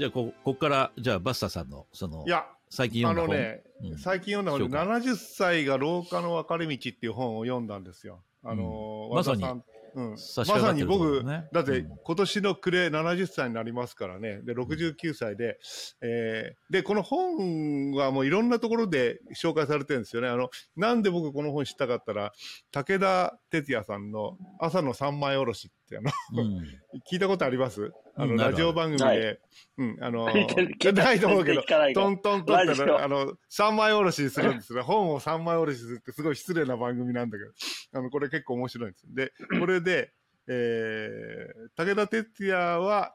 じゃあこっから、じゃあバスタさんの、 いや、 最近読んだ本。最近読んだ本で、70歳が廊下の分かれ道っていう本を読んだんですよ。 まさに。 まさに僕、だって今年の暮れ70歳になりますからね。で、69歳で、で、この本はもういろんなところで紹介されてるんですよね。なんで僕この本知ったかったら、武田鉄矢さんの朝の三枚おろしって聞いたことあります？ラジオ番組で、ないと思うけど、トントントンって三枚おろしするんですね。本を三枚おろしするってすごい失礼な番組なんだけど、これ結構面白いんです。で、これで、武田鉄矢は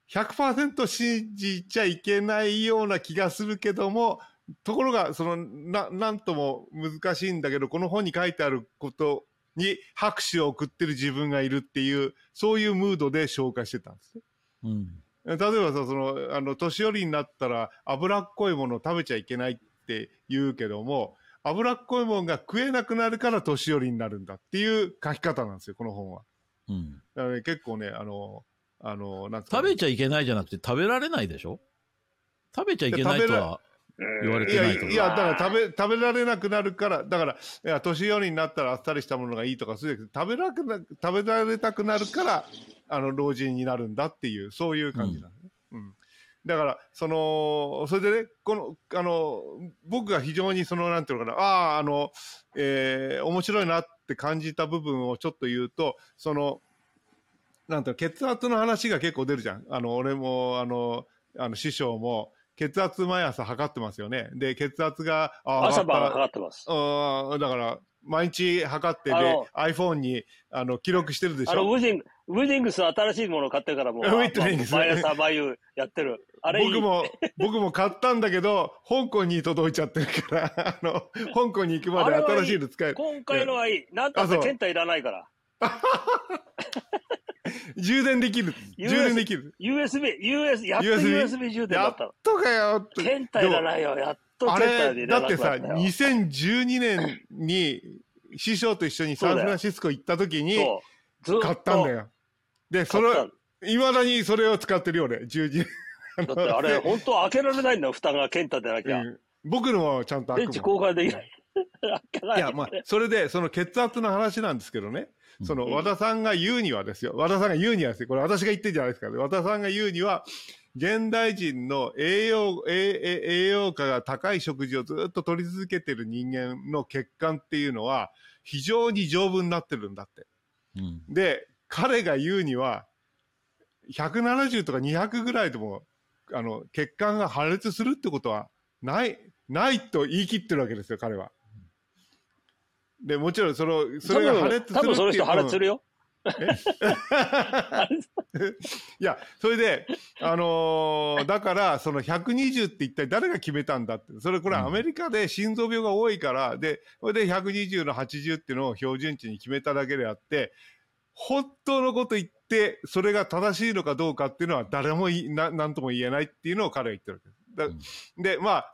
100% 信じちゃいけないような気がするけども、ところが、なんとも難しいんだけど、この本に書いてあることに拍手を送ってる自分がいるっていう、そういうムードで紹介してたんですね。例えばさ、年寄りになったら脂っこいものを食べちゃいけないって言うけども、脂っこいものが食えなくなるから年寄りになるんだっていう書き方なんですよ、この本は。だからね、結構ね、なん食べちゃいけないじゃなくて食べられないでしょ？食べちゃいけないとは言われてないと。 いや、だから食べられなくなるから、だから、いや、年寄りになったらあっさりしたものがいいとか、そういう食べられたくなるから、老人になるんだっていう、そういう感じなんですね。だから、それでね、僕が非常になんていうのかな、面白いなって感じた部分をちょっと言うと、なんていうの、血圧の話が結構出るじゃん。俺も、師匠も、血圧毎朝測ってますよね。で、血圧が、 朝晩測ってます。 だから、毎日測って、で、iPhone に、記録してるでしょ。 ウェディングス新しいものを買ってからもう、毎朝毎やってる。あれ僕も買ったんだけど、香港に届いちゃってるから、香港に行くまで新しいの使える。 今回のはいい。なんだってケンタいらないから。 充電できる。 USB 充電だったの。 やっとかよ。 ケンタいらないよ。やっとケンタでいらなくなったよ。 だってさ、2012年に師匠と一緒にサンフランシスコ行った時に買ったんだよ。で、未だにそれを使ってるよね、10時。 だってあれ、本当開けられないんだよ、蓋がケンタでなきゃ。 僕のはちゃんと開くもん。 電池交換できない。 いや、まあ、それで、血圧の話なんですけどね。和田さんが言うにはですよ。和田さんが言うにはですよ。これ私が言ってるじゃないですか。和田さんが言うには、現代人の栄養価が高い食事をずっと取り続けてる人間の血管っていうのは、非常に丈夫になってるんだって。で、彼が言うには、170とか200ぐらいでも、血管が破裂するってことはないと言い切ってるわけですよ、彼は。で、もちろん、それが破裂するっていう。 多分その人破裂するよ。 いや、それで、だから、120って一体誰が決めたんだって。これアメリカで心臓病が多いから、で、それで120の80っていうのを標準値に決めただけであって、本当のこと言って、それが正しいのかどうかっていうのは誰もなんとも言えないっていうのを彼は言ってるわけです。で、まあ、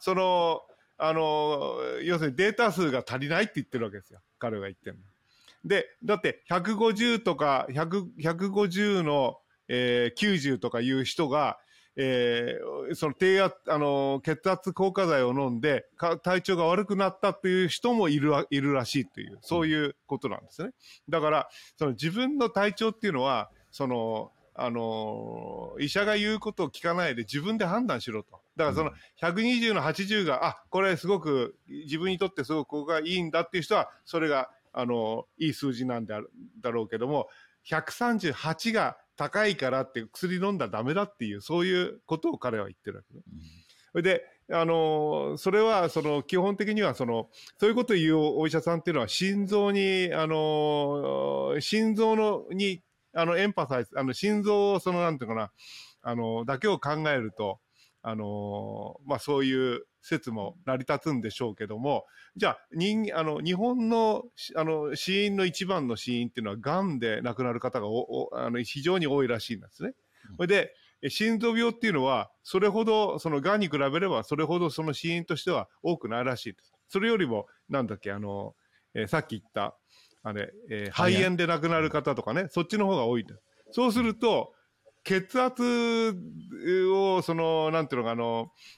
要するにデータ数が足りないって言ってるわけですよ。彼が言ってるの。で、だって150とか150の、90とかいう人が、低圧、血圧硬化剤を飲んで、体調が悪くなったっていう人もいるらしいという、そういうことなんですね。だから、自分の体調っていうのは、医者が言うことを聞かないで自分で判断しろと。だから120の80が、これすごく、自分にとってすごくここがいいんだっていう人は、それが、いい数字なんだろうけども、138が高いからって薬飲んだらダメだっていう、そういうことを彼は言ってるわけね。それで、それは、基本的には、そういうことを言うお医者さんっていうのは、心臓に、エンパサイズ、心臓をなんていうかな、だけを考えると、まあ、そういう説も成り立つんでしょうけども、じゃあ、日本の、死因の一番の死因っていうのは、癌で亡くなる方が非常に多いらしいんですね。それで、心臓病っていうのは、それほど、癌に比べれば、それほどその死因としては多くないらしいです。それよりも、なんだっけ、さっき言った、肺炎で亡くなる方とかね、そっちの方が多いです。そうすると、 血圧を、なんていうのか、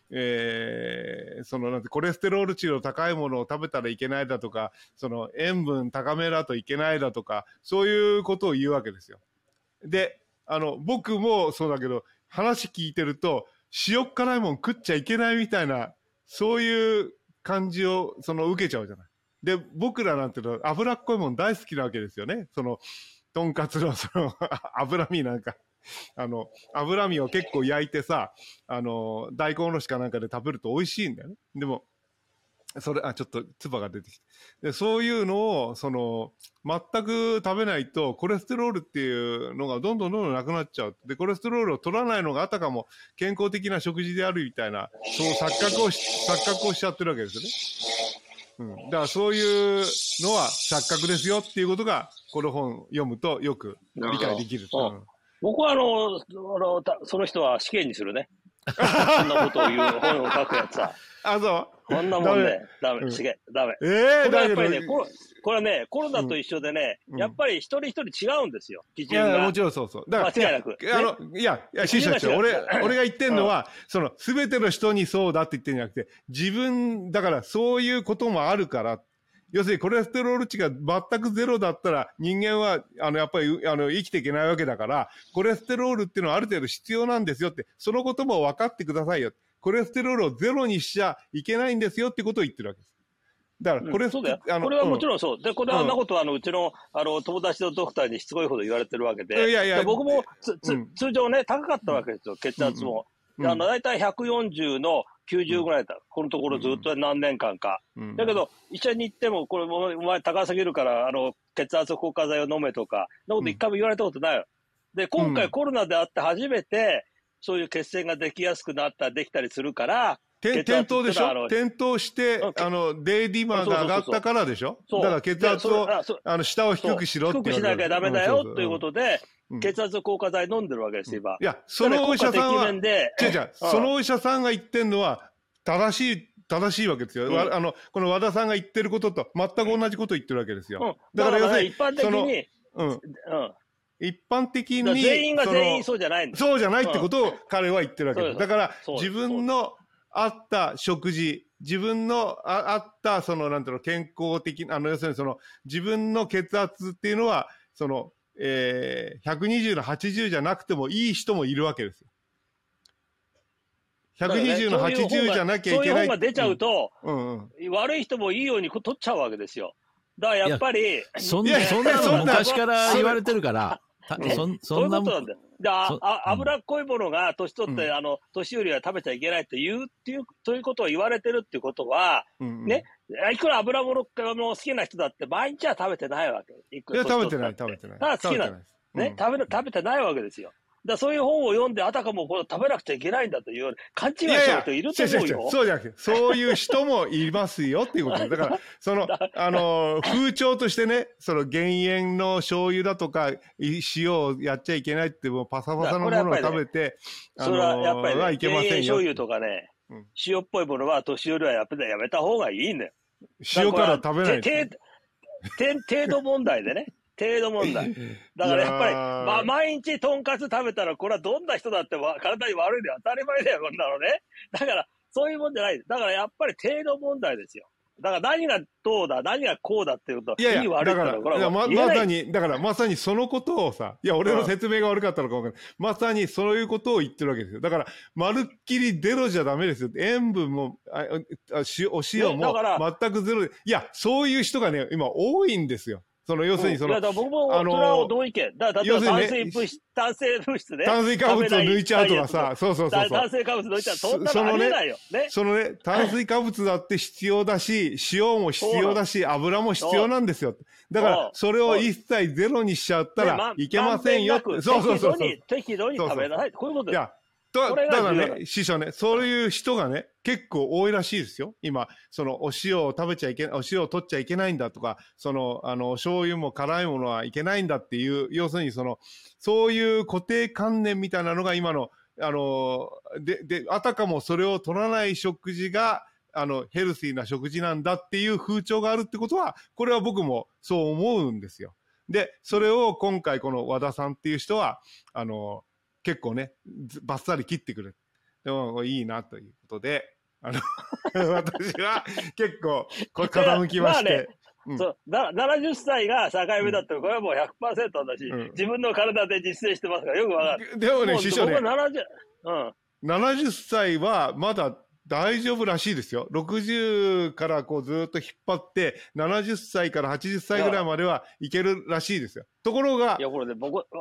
なんてコレステロール値の高いものを食べたらいけないだとか、塩分高めだといけないだとか、そういうことを言うわけですよ。で、僕もそうだけど、話聞いてると、塩っ辛いもん食っちゃいけないみたいな、そういう感じを、受けちゃうじゃない。で、僕らなんていうのは脂っこいもん大好きなわけですよね。とんかつの脂身なんか。脂身を結構焼いてさ、大根おろしかなんかで食べると美味しいんだよね。でも、ちょっと唾が出てきて。で、そういうのを、全く食べないと、コレステロールっていうのがどんどんなくなっちゃう。で、コレステロールを取らないのがあたかも健康的な食事であるみたいな、そう錯覚をしちゃってるわけですよね。だからそういうのは錯覚ですよっていうことが、この本読むとよく理解できる。 僕はその人は死刑にするね。そんなことを言う本を書くやつは。 そう。 こんなもんね、ダメ、死刑、ダメ。これはやっぱりね、これはね、コロナと一緒でね、やっぱり一人一人違うんですよ、基準が。 いや、もちろんそう。 間違いなく。 いや、師匠、俺が言ってんのは、すべての人にそうだって言ってんじゃなくて、自分、だからそういうこともあるから、要するにコレステロール値が全くゼロだったら人間はやっぱり生きていけないわけだから、コレステロールっていうのはある程度必要なんですよって、そのことも分かってくださいよ。コレステロールをゼロにしちゃいけないんですよってことを言ってるわけです。だからそうだよ。これはもちろんそう。で、これはあんなことはうちの友達のドクターにしつこいほど言われてるわけで。いや僕も通常ね、高かったわけですよ、血圧も。だいたい140の90ぐらいだ。このところずっと何年間か。だけど、医者に行っても、これお前高すぎるから、血圧硬化剤を飲めとか、そんなこと一回も言われたことないよ。で、今回コロナであって初めて、そういう血栓ができやすくなできたりするから、 転倒でしょ？転倒して、デイディマーが上がったからでしょ？だから血圧を、下を低くしろって低くしなきゃダメだよ、ということで、血圧硬化剤飲んでるわけですよ、今。 いや、そのお医者さんは、そのお医者さんが言ってんのは、正しいわけですよ。この和田さんが言ってることと、全く同じことを言ってるわけですよ。 だから要するに、一般的に、 一般的に。 全員が全員そうじゃないんだ。 そうじゃないってことを彼は言ってるわけです。だから、自分のあった食事、自分のあった、なんていうの、健康的、要するに自分の血圧っていうのは、120の80じゃなくてもいい人もいるわけですよ。120の80じゃなきゃいけない。そういう本が出ちゃうと、悪い人もいいように取っちゃうわけですよ。だからやっぱり。 そんなの昔から言われてるから、 そういうことなんだよ。脂っこいものが年取って、年寄りは食べちゃいけないということを言われてるっていうことは、ね、いくら油物好きな人だって毎日は食べてないわけ。 いや、食べてない。ただ好きな、ね、食べてないわけですよ。だそういう本を読んで、あたかも食べなくちゃいけないんだという勘違いしてる人いると思うよ。 そうじゃなくて、そういう人もいますよっていうことです。だから、風潮としてね、減塩の醤油だとか、塩をやっちゃいけないって、もうパサパサのものを食べて、 それはやっぱりね、 いけませんよ。 減塩醤油とかね、塩っぽいものは年寄りはやめた方がいいんだよ。 塩から食べない。 程度問題でね。程度問題。だからやっぱり、毎日とんかつ食べたら、これはどんな人だって体に悪いで当たり前だよ、こんなのね。だから、そういうもんじゃない。だからやっぱり程度問題ですよ。だから何がどうだ、何がこうだっていうと、いい悪いってのはこれはまさにそのことをさ、いや、俺の説明が悪かったのか分かんない。まさにそういうことを言ってるわけですよ。だから、まるっきりゼロじゃダメですよ。塩分も、お塩も全くゼロで。いや、そういう人がね、今多いんですよ。要するにいや、だ僕も、それは同意見。だから、例えば炭水物質ね。 炭水化物を抜いちゃうとかさ、そう。 炭水化物抜いちゃう。そんなのありえないよ。ね。 炭水化物だって必要だし、塩も必要だし、油も必要なんですよ。だから、それを一切ゼロにしちゃったらいけませんよ。 そう。適度に食べなさい。こういうことです。 ただね、師匠ね、そういう人がね、結構多いらしいですよ。今、お塩を食べちゃいけない、お塩を取っちゃいけないんだとか、醤油も辛いものはいけないんだっていう、要するにそういう固定観念みたいなのが今の、あたかもそれを取らない食事が、ヘルシーな食事なんだっていう風潮があるってことは、これは僕もそう思うんですよ。で、それを今回この和田さんっていう人は、 結構ね、バッサリ切ってくれる。でもいいなということで、私は結構これ傾きまして。 70歳が境目だったら、これはもう 100% だし、自分の体で実践してますからよくわかる。 でもね、師匠ね、 70 歳はまだ大丈夫らしいですよ。60からこうずっと引っ張って、70歳から80歳ぐらいまではいけるらしいですよ。ところが、 いやこれね、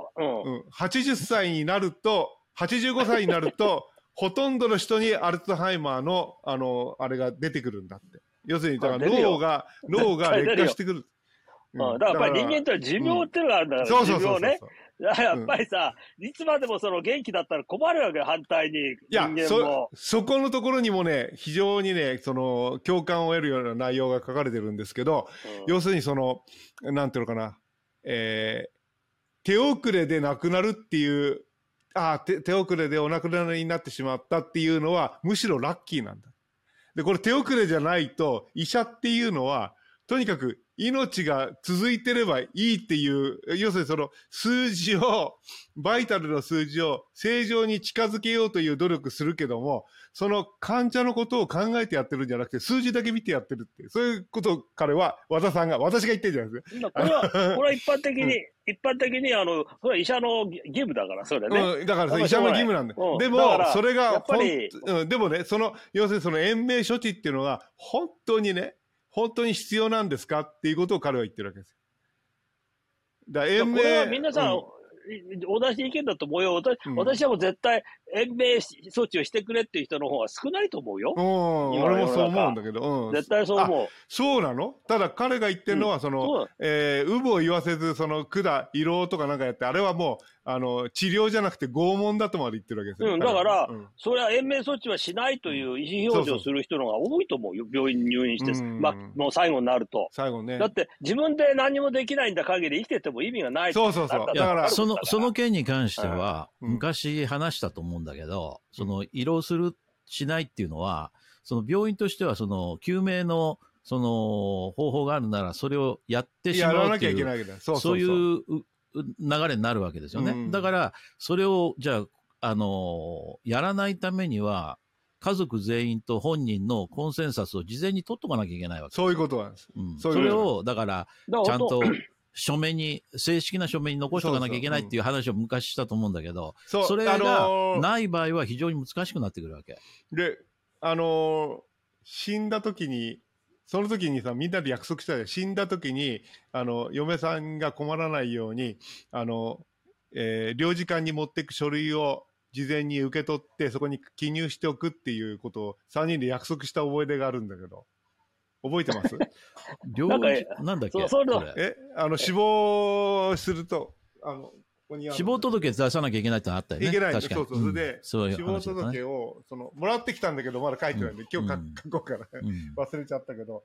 80歳になると、85歳になると、ほとんどの人にアルツハイマーの、あれが出てくるんだって。要するに、だから脳が劣化してくる。 だからやっぱり人間って寿命っていうのがあるんだから、寿命ね。やっぱりさ、いつまでもその元気だったら困るわけよ、反対に。人間も。 そこのところにもね、非常にね、共感を得るような内容が書かれてるんですけど、要するになんていうのかな、手遅れで亡くなるっていう、手遅れでお亡くなりになってしまったっていうのは、むしろラッキーなんだ。で、これ手遅れじゃないと、医者っていうのは、とにかく命が続いてればいいっていう、要するに数字を、バイタルの数字を正常に近づけようという努力するけども、その患者のことを考えてやってるんじゃなくて、数字だけ見てやってるって、そういうことを私が言ってるじゃないですか。 これは一般的に、それは医者の義務だから、それね。 だから医者の義務なんだ。でも、それが、でもね、要するに延命処置っていうのが、本当に必要なんですかっていうことを彼は言ってるわけですよ。 これは皆さん、同じ意見だと思うよ。私はもう絶対延命措置をしてくれっていう人の方が少ないと思うよ。 俺もそう思うんだけど。 絶対そう思う。 そうなの？ただ彼が言ってるのは、有無を言わせず、管、胃ろうとかなんかやって、あれはもう、治療じゃなくて拷問だとまで言ってるわけですよ。 だから、それは延命措置はしないという意思表示をする人の方が多いと思うよ。病院に入院して、もう最後になると。 最後ね。 だって、自分で何もできないんだ限り生きてても意味がない。 そう。 だから、その件に関しては、昔話したと思うんだけど、胃ろうしないっていうのは、病院としては、救命の、方法があるなら、それをやってしまうっていう、そういう流れになるわけですよね。だから、それを、じゃあ、やらないためには、家族全員と本人のコンセンサスを事前に取っとかなきゃいけないわけです。 そういうことなんです。 それを、だから、ちゃんと、正式な書面に残しておかなきゃいけないっていう話を昔したと思うんだけど、それがない場合は非常に難しくなってくるわけ。 で、死んだ時に、その時にさ、みんなで約束したよ。死んだ時に、嫁さんが困らないように、領事館に持っていく書類を事前に受け取って、そこに記入しておくっていうことを3人で約束した覚え出があるんだけど、覚えてます？ なんだっけ？ 死亡すると、 死亡届出さなきゃいけないってのあったよね。 いけないんだ。そう。 それで、 死亡届を、もらってきたんだけど、まだ書いてないんで、今日書こうから忘れちゃったけど、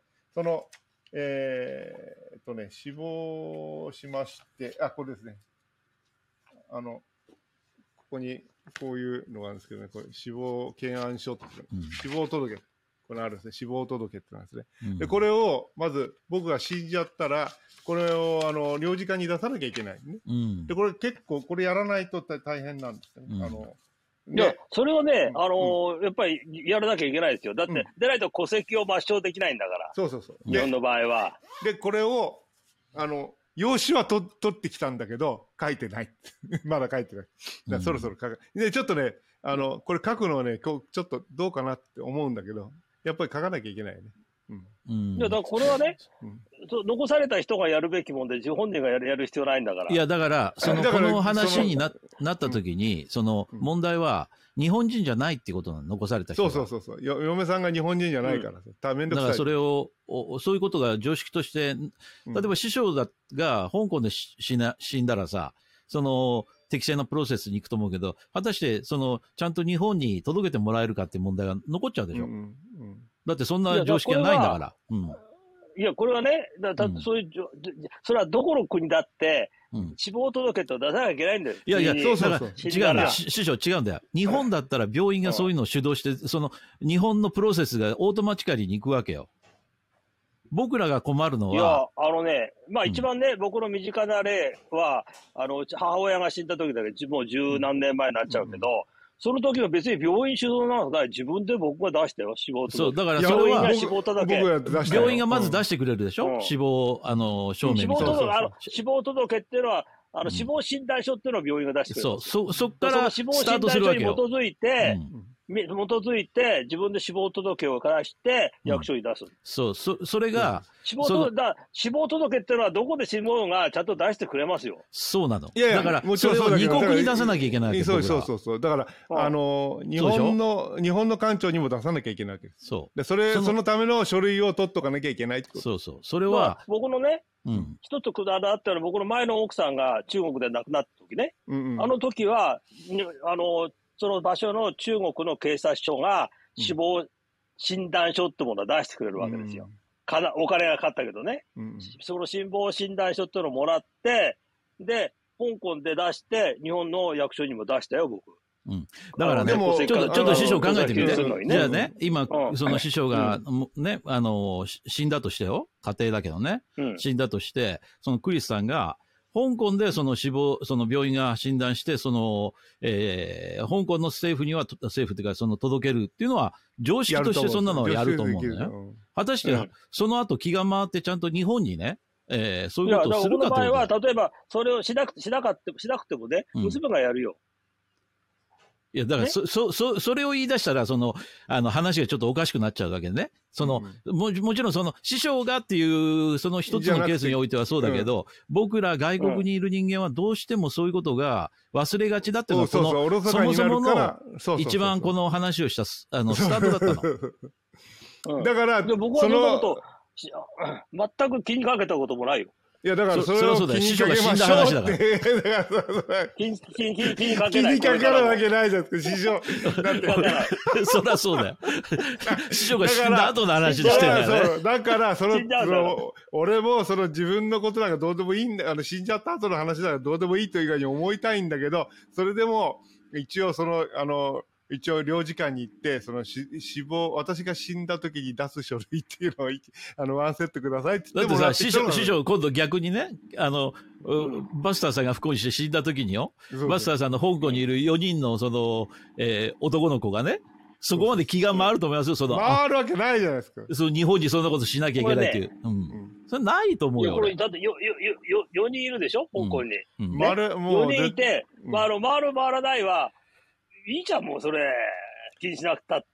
死亡しまして、これですね。ここに、こういうのがあるんですけどね、これ、死亡検案書って、死亡届。これあるんですね。死亡届ってなんですね。で、これを、まず、僕が死んじゃったら、これを、領事館に出さなきゃいけないね。で、これ結構、これやらないと大変なんですよね。 いや、それをね、やっぱりやらなきゃいけないですよ。だって、出ないと戸籍を抹消できないんだから。 そう。 日本の場合は。 で、これを、用紙は取ってきたんだけど、書いてない。まだ書いてない。だそろそろ書く。で、ちょっとね、これ書くのはね、ちょっとどうかなって思うんだけど、やっぱり書かなきゃいけないよね。 いや、だからこれはね、残された人がやるべきもんで、本人がやる必要ないんだから。 いや、だから、この話になった時に、問題は、日本人じゃないってことなの、残された人が。 そう。嫁さんが日本人じゃないからさ、めんどくさい。 だからそれを、そういうことが常識として、例えば師匠が香港で死んだらさ、適正なプロセスに行くと思うけど、果たして、ちゃんと日本に届けてもらえるかっていう問題が残っちゃうでしょ。だってそんな常識はないんだから。 いや、これはね、そういう、それはどこの国だって、死亡届と出さなきゃいけないんだよ。 いや、そう。違うんだよ。師匠、違うんだよ。日本だったら病院がそういうのを主導して、日本のプロセスがオートマチカリーに行くわけよ。 僕らが困るのは。いや、一番ね、僕の身近な例は、母親が死んだ時だけ、もう十何年前になっちゃうけど、その時は別に病院主導なのだ、自分で僕が出したよ、死亡届。 そう、だからそれは、病院がまず出してくれるでしょ、死亡、証明みたいな。 死亡届っていうのは、死亡診断書っていうのを病院が出してくれる。 そっからスタートするわけよ。 その死亡診断書に基づいて、自分で死亡届を出して、役所に出す。 それが、 死亡届っていうのは、どこで死亡がちゃんと出してくれますよ。 そうなの。だから、それを二国に出さなきゃいけないわけ。 そう。だから、日本の官庁にも出さなきゃいけないわけです。そのための書類を取っとかなきゃいけないってこと。 そう。それは、 僕のね、一つくだらあったのは、僕の前の奥さんが中国で亡くなった時ね、あの時は、その場所の中国の警察署が死亡診断書ってものを出してくれるわけですよ。お金がかかったけどね。その死亡診断書ってのをもらって、で、香港で出して、日本の役所にも出したよ、僕。 だからね、ちょっと師匠考えてみて。じゃあね、今、その師匠が、ね、死んだとしてよ。家庭だけどね。死んだとして、そのクリスさんが、香港でその病院が診断して、香港の政府っていうか、届けるっていうのは、常識としてそんなのをやると思うんだよ。果たして、その後気が回ってちゃんと日本にね、そういうことをするかと。僕の場合は、 例えば、それをしなくてもね、娘がやるよ。 いや、だから、それを言い出したら、話がちょっとおかしくなっちゃうわけでね。もちろん師匠がっていう、その一つのケースにおいてはそうだけど、僕ら外国にいる人間はどうしてもそういうことが忘れがちだっていうのが、そもそもの、一番この話をした、スタートだったの。 だから、僕はそのこと、全く気にかけたこともないよ。 いや、だからそれを気にかけましょうって。 気にかけるわけないじゃん、師匠。 そりゃそうだよ。師匠が死んだ後の話してるんだよね。 だから、俺も自分のことなんかどうでもいいんだ、死んじゃった後の話だからどうでもいいというかに思いたいんだけど、それでも、一応領事館に行って、私が死んだ時に出す書類っていうのをワンセットくださいって言ってもらって。 だってさ、師匠、今度逆にね、バスターさんが不幸にして死んだ時によ、バスターさんの香港にいる4人の男の子がね、そこまで気が回ると思いますよ、 回るわけないじゃないですか。 日本にそんなことしなきゃいけないっていう。それないと思うよ。 これ、だって4人いるでしょ、香港に。4人いて、回る回らないは、いいじゃん、もうそれ。気にしなくたって。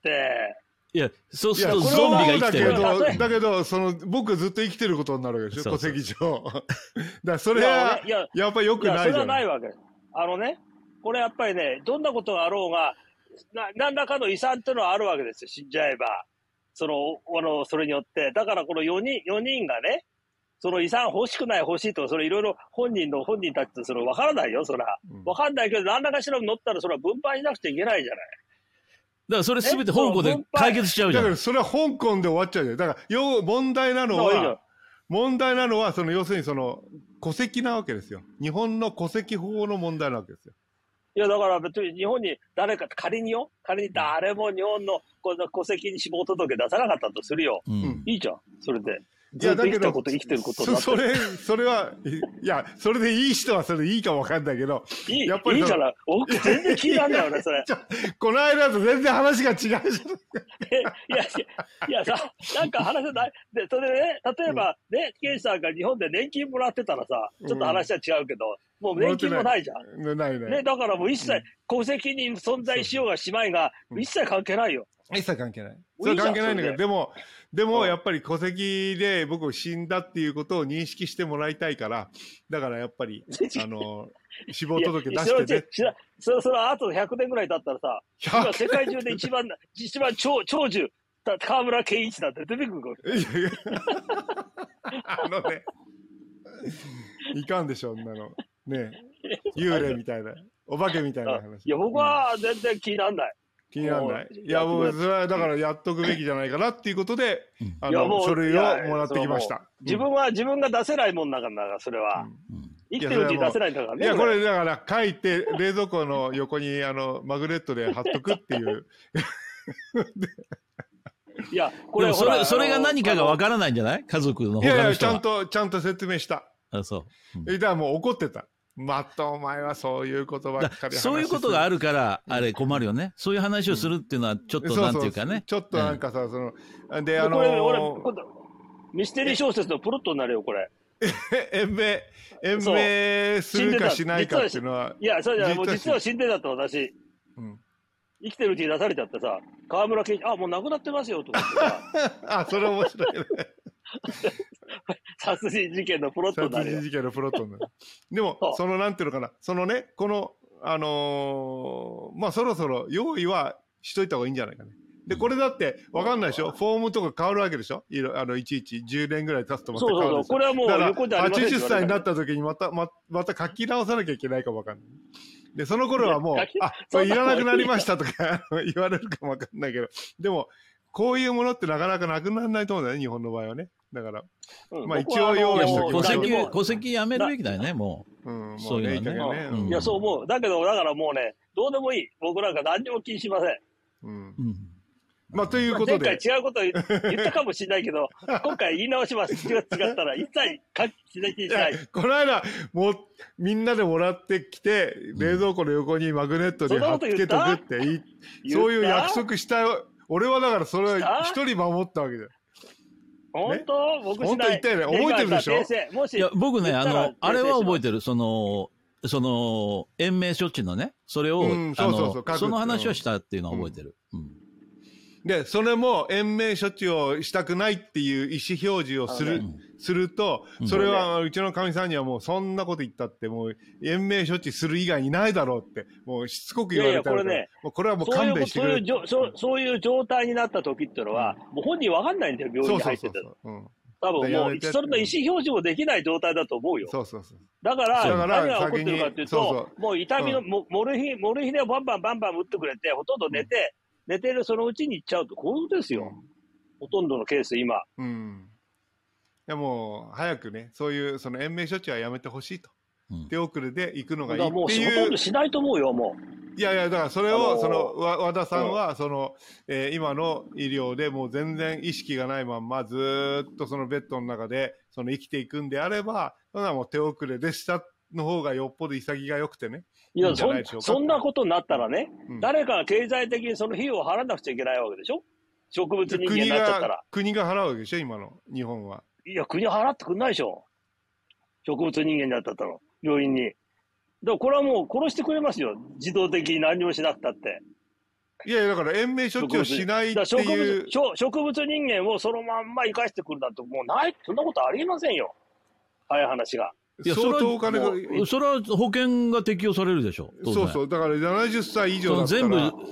いや、そうするとゾンビが生きてる。 だけど、僕ずっと生きてることになるわけでしょ、戸籍上。だからそれは、やっぱり良くないじゃん。 それはないわけ。これやっぱりね、どんなことがあろうが、何らかの遺産っていうのはあるわけですよ、死んじゃえば。それによって。だからこの4人がね、その遺産欲しくない欲しいとか、それいろいろ本人たちとそれ分からないよ、そら。分かんないけど、何らかしら乗ったらそれは分配しなくちゃいけないじゃない。 だからそれ全て香港で解決しちゃうじゃん。 だからそれは香港で終わっちゃうじゃん。だから問題なのは、要するに戸籍なわけですよ。日本の戸籍法の問題なわけですよ。 いや、だから別に日本に仮に誰も日本の戸籍に死亡届出さなかったとするよ。いいじゃん、それで。いや、だけど、生きてることそれは、いや、それでいい人はそれでいいかわかんないけど。 やっぱりいいじゃない。僕全然気になるんだよね、それ。 この間と全然話が違うじゃん。いやさ、なんか話せない。で、それでね、例えばね、ケイさんが日本で年金もらってたらさ、ちょっと話は違うけど、もう年金もないじゃん。 ないね。 だからもう一切、戸籍に存在しようがしまいが、一切関係ないよ。 一切関係ない。それ関係ないんだけど、でもやっぱり戸籍で僕死んだっていうことを認識してもらいたいから、だからやっぱり、死亡届出してね。 その後100年ぐらい経ったらさ、今世界中で一番長寿、河村健一なんて出てくるから。 ね、いかんでしょ、そんなの。ね、幽霊みたいな、お化けみたいな話。 いや、僕は全然気にならない。 気にならない。いや、僕、それはだからやっとくべきじゃないかなっていうことで、書類をもらってきました。 自分が出せないもんだから、それは。生きてるうちに出せないんだからね。 いや、これだから書いて、冷蔵庫の横にマグネットで貼っとくっていう。 いや、これそれが何かがわからないんじゃない？家族の他の人は。いやいや、ちゃんと説明した。 あ、そう。 だからもう怒ってた。またお前はそういうことばっかり話する。 そういうことがあるから、あれ困るよね。そういう話をするっていうのは、ちょっとなんていうかね。 ちょっとなんかさ、で、 これ、俺、ミステリー小説のプロットになるよ、これ。 延命するかしないかっていうのは。 いや、そうじゃない、もう実は死んでたと、私。生きてるうちに出されちゃってさ、河村刑事、もう亡くなってますよ、と思ってさ。それ面白いね。 殺人事件のプロットになるよ。 殺人事件のプロットになる。でも、なんていうのかな、この、そろそろ用意はしといた方がいいんじゃないかね。で、これだって、わかんないでしょ？フォームとか変わるわけでしょ？いちいち10年ぐらい経つとまた変わる。 そう。これはもう横でありません。 80歳になった時にまた書き直さなきゃいけないかもわかんない。で、その頃はもう、これいらなくなりましたとか言われるかもわかんないけど、でも、こういうものってなかなかなくならないと思うんだよね、日本の場合はね。だから、一応用意しておきましょう。 戸籍やめるべきだよね、もう。そういうのね。 いや、そう思う。だけど、だからもうね、どうでもいい。僕なんか何にも気にしません。 ということで。 前回違うこと言ったかもしれないけど、今回言い直します。違ったら一切しない。 この間、みんなでもらってきて、冷蔵庫の横にマグネットで貼っつけとくってそういう約束したよ。俺はだからそれは一人守ったわけだよ。 本当？僕しない。 本当言ったよね。覚えてるでしょ？ いや、僕ね、あれは覚えてる。延命処置のね、それを、その話をしたっていうのは覚えてる。 で、それも延命処置をしたくないっていう意思表示をすると、それはうちのかみさんにはもうそんなこと言ったってもう延命処置する以外にないだろうって、もうしつこく言われたら、これはもう勘弁してくれ。 そういう状態になった時っていうのは、もう本人わかんないんだよ、病院に入ってて。多分もう、それの意思表示もできない状態だと思うよ。だから、何が起こってるかっていうと、もう痛みの、モルヒネをバンバン打ってくれて、ほとんど寝てるそのうちに行っちゃうと、こういうことですよ。ほとんどのケース、今。 いやもう、早くね、そういう、延命処置はやめてほしいと。手遅れで行くのがいいっていう。 もうほとんどしないと思うよ、もう。いや、だからそれを、和田さんは、今の医療でもう全然意識がないまんま、ずーっとそのベッドの中で、生きていくんであれば、そんなもう手遅れでしたの方がよっぽど潔が良くてね。 いや、そんなことになったらね、誰かが経済的にその費用を払わなくちゃいけないわけでしょ？植物人間になっちゃったら。 国が払うわけでしょ、今の日本は。 いや、国払ってくんないでしょ。植物人間になっちゃったの、病院に。だからこれはもう殺してくれますよ。自動的に何もしなくたって。 いや、だから延命処置をしないっていう。 植物人間をそのまんま生かしてくるなんてもうない、そんなことありえませんよ。早い話が。 いや、相当お金が。 それは保険が適用されるでしょ。 そう。だから70歳以上だったら。 全部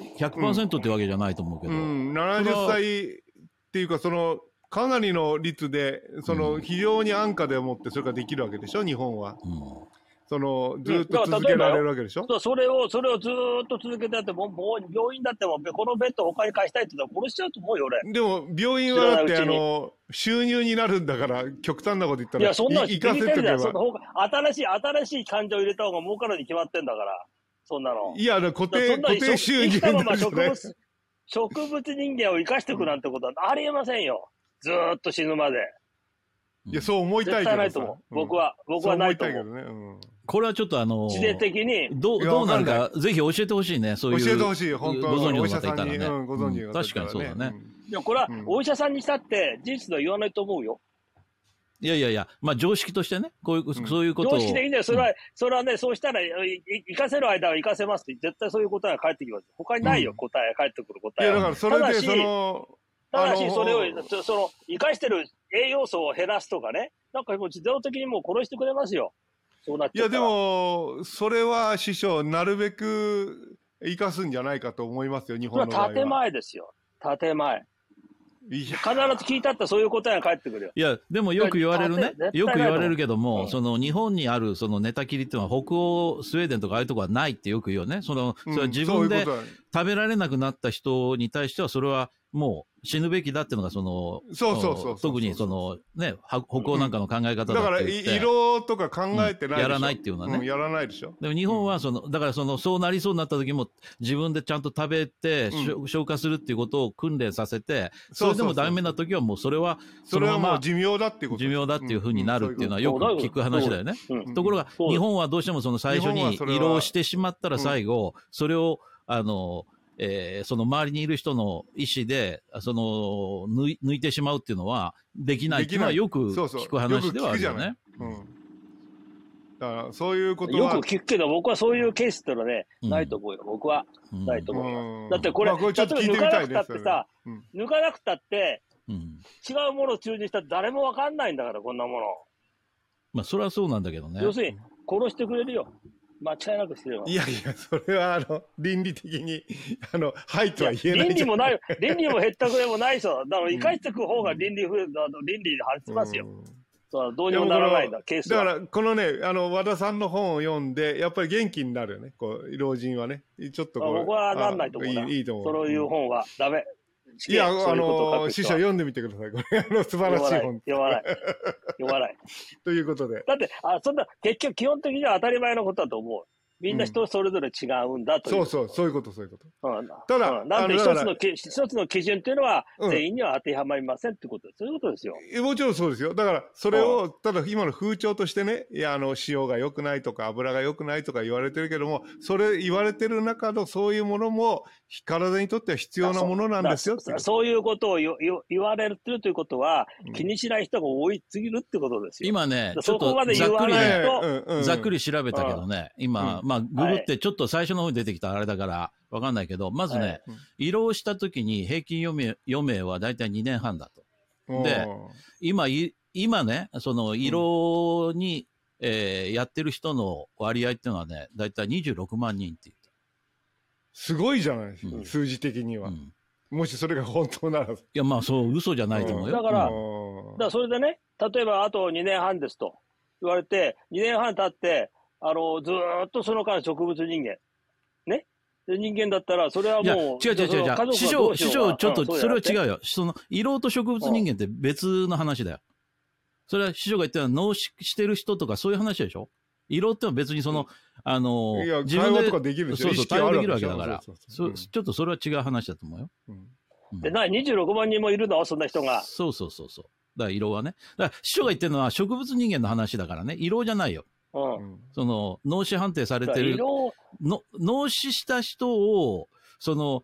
100% ってわけじゃないと思うけど。 70歳っていうか、かなりの率で、非常に安価でもってそれができるわけでしょ、日本は。ずっと続けられるわけでしょ。 それをずっと続けてやって、もう病院だってもこのベッドを他に貸したいって言ったら殺しちゃうと思うよ、俺。 でも、病院はだって収入になるんだから、極端なこと言ったら、 いや、そんなの行かせてくれば。 新しい患者を入れた方が儲かるに決まってんだから、そんなの。 いや、固定収入になるじゃない。 植物人間を生かしていくなんてことはありえませんよ。ずーっと死ぬまで。 いや、そう思いたいけど。 絶対ないと思う。僕はないと思う。 これはちょっと自然的に。 どうなるか、ぜひ教えてほしいね。そういう。 教えてほしい。本当ご存知のお医者さんに。 ご存知の確かにそうだね。 いや、これはお医者さんにしたって事実は言わないと思うよ。 いや、まあ常識としてね、そういうことを。 常識でいいんだよ。それはね、そうしたら、行かせる間は行かせますって、絶対そういう答えが返ってきます。他にないよ、答え、返ってくる答え。 いや、だからそれでただし、それを、生かしてる栄養素を減らすとかね、なんかもう自動的にもう殺してくれますよ。そうなっちゃったら。 いや、でも、それは師匠、なるべく生かすんじゃないかと思いますよ、日本の場合は。 建前ですよ。建前。必ず聞いたってそういう答えが返ってくるよ。 いや、でもよく言われるね。よく言われるけども、日本にある寝たきりっていうのは北欧、スウェーデンとかああいうとこはないってよく言うよね。それは自分で食べられなくなった人に対しては、それはもう死ぬべきだっていうのが特にそのね、歩行なんかの考え方だって言って、 だから色とか考えてないでしょ、 やらないっていうのはね、 やらないでしょ。 でも日本はだからそうなりそうになった時も自分でちゃんと食べて、消化するっていうことを訓練させて、それでもダメな時はもうそれはそのまま寿命だっていうこと、 寿命だっていうふうになるっていうのはよく聞く話だよね。ところが日本はどうしてもその最初に胃ろうしてしまったら最後それをその周りにいる人の意思で抜いてしまうっていうのはできないっていうのはよく聞く話ではあるよね。 だからそういうことはよく聞くけど、僕はそういうケースってのはね、ないと思うよ。僕はないと思う。だってこれ、例えば抜かなくたってさ、抜かなくたって違うものを注入したら誰もわかんないんだから、こんなもの。 まあそれはそうなんだけどね。 要するに殺してくれるよ。間違いなくしてるよ。 いやいや、それは倫理的にはいとは言えない。 倫理もない、倫理も減ったくれもないでしょ。だから生かしていく方が倫理で反しますよ。どうにもならないんだ、ケースは。 だからこのね、和田さんの本を読んでやっぱり元気になるよね、老人はね。ちょっと僕はなんないと思うな。 いいと思う。 そういう本はダメ。 いや、師匠読んでみてください。これ素晴らしい本。 読まない。 ということで。 だって、そんな、結局基本的には当たり前のことだと思う。みんな人それぞれ違うんだという。 そういうこと。 ただ、なんで一つの基準っていうのは、全員には当てはまりませんってことです。そういうことですよ。 もちろんそうですよ。だから、それを、ただ今の風潮としてね、いや、塩が良くないとか、油が良くないとか言われてるけども、それ言われてる中のそういうものも、体にとっては必要なものなんですよ。 そういうことを言われてるということは、気にしない人が多いすぎるってことですよ。 今ね、ちょっとざっくり調べたけどね、今、まあ、ググってちょっと最初の方に出てきたあれだからわかんないけど、まずね、胃ろうした時に平均余命はだいたい2年半だと。で、今ね、その胃ろうに、やってる人の割合っていうのはね、だいたい26万人って言った。 すごいじゃないですか、数字的には。もしそれが本当なら。いや、まあそう、嘘じゃないと思うよ。 だからそれでね、例えばあと2年半ですと言われて、2年半経って、ずーっとその間植物人間。ね。で、人間だったら、それはもう。 違う。師匠、ちょっと、それは違うよ。胃ろうと植物人間って別の話だよ。それは師匠が言ったのは脳死してる人とかそういう話でしょ。胃ろうってのは別に自分で、 とかできるでしょ。 対応できるわけだから。ちょっとそれは違う話だと思うよ。 で、26万人もいるのそんな人が。 そう。だから胃ろうはね。だから師匠が言ってるのは植物人間の話だからね。胃ろうじゃないよ。脳死判定されてる、脳死した人を、スト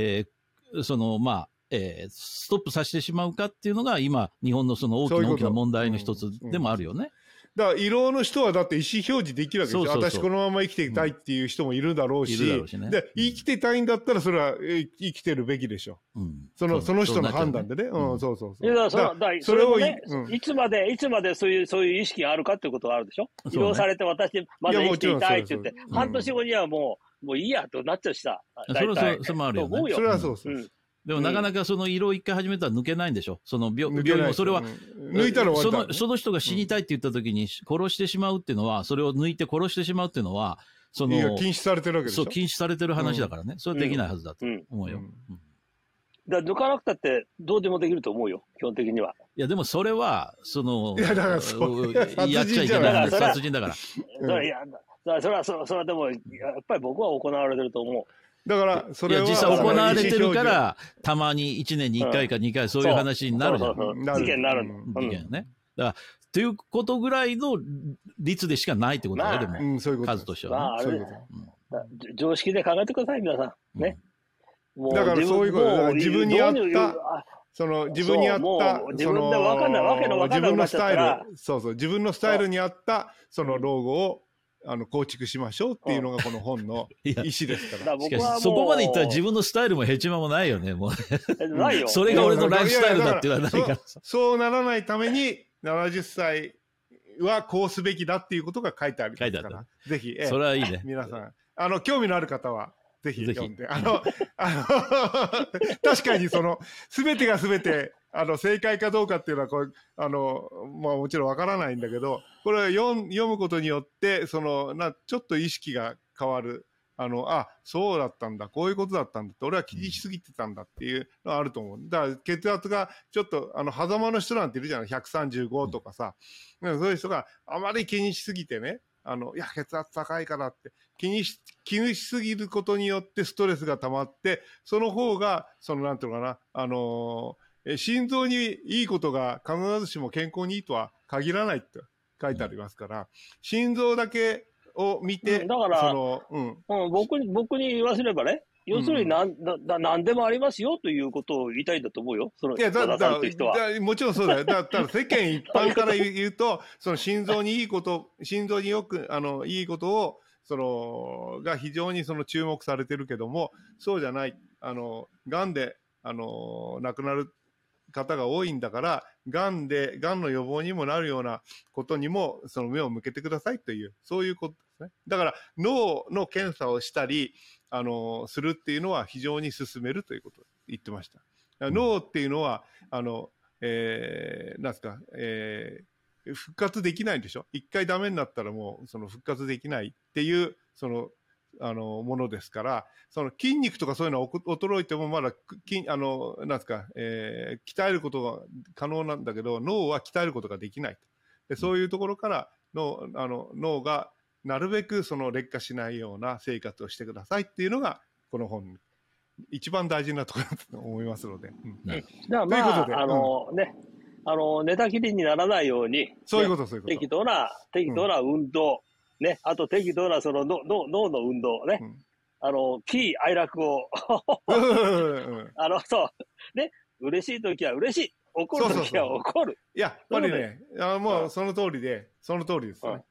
ップさせてしまうかっていうのが、今、日本のその大きな問題の一つでもあるよね。 だから、胃ろうの人はだって意思表示できるわけですよ。私このまま生きていたいっていう人もいるだろうし。で、生きてたいんだったら、それは生きてるべきでしょ。その人の判断でね。そう。 それをね、いつまでそういう意識があるかっていうことがあるでしょ。移動されて私、まだ生きていたいって言って、半年後にはもういいやとなっちゃうしさ。 それもあるよね。 それはそう。 でもなかなかその胃ろう一回始めたら抜けないんでしょ。その病院もそれは、 抜いたら終わった。 その人が死にたいって言った時に殺してしまうっていうのは、それを抜いて殺してしまうっていうのは、 禁止されてるわけでしょ。 そう、禁止されてる話だからね。それはできないはずだと思うよ。 だから抜かなくたってどうでもできると思うよ、基本的には。 いや、でもそれは、 いや、だからやっちゃいけない。殺人だから。 それはでも、やっぱり僕は行われてると思う。 だから、それは。 実際行われてるから、たまに1年に1回か2回そういう話になるじゃん。 事件になる。 事件ね。だから、ということぐらいの率でしかないってことだよ、でも。数としては。 常識で考えてください、皆さん。ね。 だからそういうこと、自分に合った、自分に合った、 自分で分かんないわけの分かんないスタイル、自分のスタイルに合った、その老後を、構築しましょうっていうのがこの本の意思ですから。 しかし、そこまで言ったら自分のスタイルもヘチマもないよね、もう。 ないよ。 それが俺のライフスタイルだって言わないからさ。 そうならないために、70歳はこうすべきだっていうことが書いてあるから。ぜひ、 それはいいね。 皆さん、興味のある方は、ぜひ読んで。確かに全てが全て、正解かどうかっていうのはもちろんわからないんだけど、これは読むことによって、ちょっと意識が変わる、 そうだったんだ、こういうことだったんだって、俺は気にしすぎてたんだっていうのはあると思う。だから血圧がちょっと狭間の人なんているじゃない、135とかさ、そういう人があまり気にしすぎてね、いや血圧高いからって気にしすぎることによってストレスが溜まって、その方がなんていうのかな、心臓にいいことが必ずしも健康にいいとは限らないって書いてありますから、心臓だけを見て、 だから僕に言わせればね、要するに何でもありますよということを言いたいんだと思うよ、いやもちろんそうだよ。だから世間一般から言うと、心臓にいいこと、心臓によくいいことをが非常に注目されてるけども、そうじゃない、がんで亡くなる方が多いんだから、がんの予防にもなるようなことにも目を向けてくださいという、そういうことですね。だから脳の検査をしたりするっていうのは非常に進めるということを言ってました。脳っていうのはなんですか、復活できないんでしょ。一回ダメになったらもう復活できないっていうものですから、筋肉とかそういうのは衰えてもまだなんですか、鍛えることが可能なんだけど、脳は鍛えることができない。でそういうところから脳がなるべく劣化しないような生活をしてくださいっていうのがこの本一番大事なところだと思いますので。 だからまあ寝たきりにならないように、 そういうこと適当な運動。ね、あと適度な脳の運動ね、喜哀楽をね、嬉しいときは嬉しい、怒るときは怒る。 やっぱりね、もうその通りですね。